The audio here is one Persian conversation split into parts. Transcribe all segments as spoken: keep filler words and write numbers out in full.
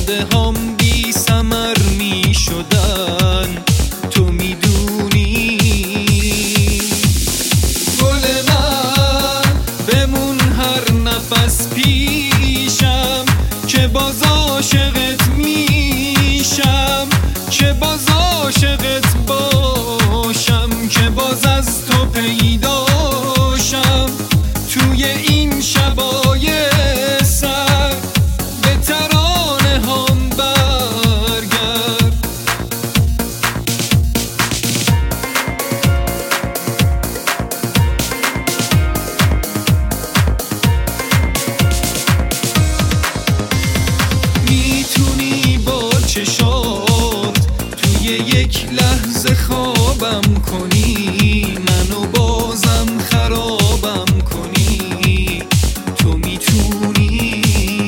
خنده هام بی ثمر می شدن، تو میدونی. گل من بمون هر نفس پیشم، که باز عاشقت میشم، که باز عاشقت باشم، که باز از تو پیداشم. توی این شبای سر به ترانه هم برگرد. میتونی با چشات توی یک لحظه خوابم کنی، منو بازم خرابم کنی. تو میتونی،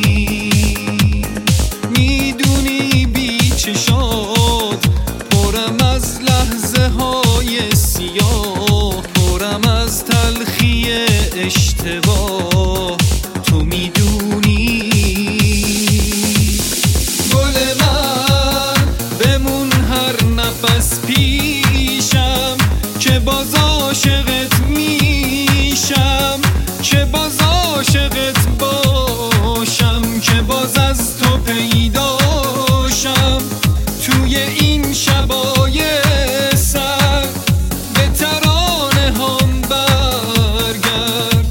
میدونی بی چشات پرم از لحظه های سیاه، پرم از تلخی اشتباه. تو میدونی. گل من بمون هر نفس پیشم، که باز عاشقت میشم، که باز عاشقت باشم، که باز از تو پیداشم. توی این شبای سر به ترانه هم برگرد.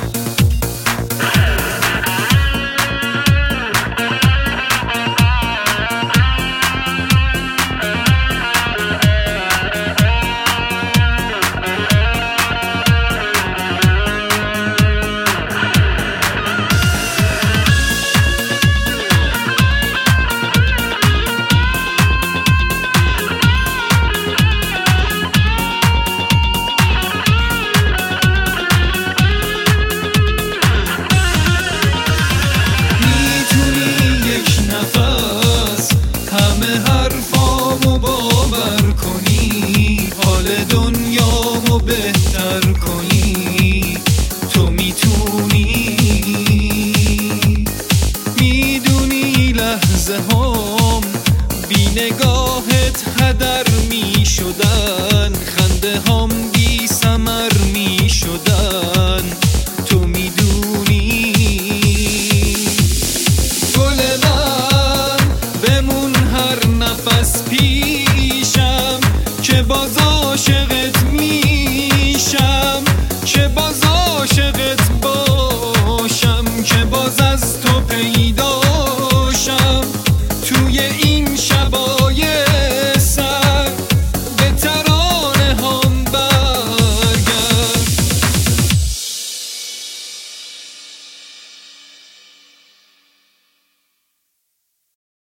حرفامو باور کنی، حال دنیامو بهتر کنی. تو میتونی. میدونی لحظه هام بی نگاهت هدر می شدن، خنده هام بی ثمر می شدن. تو میدونی. گل من بمون هر نفس پیشم، که باز عاشقت میشم،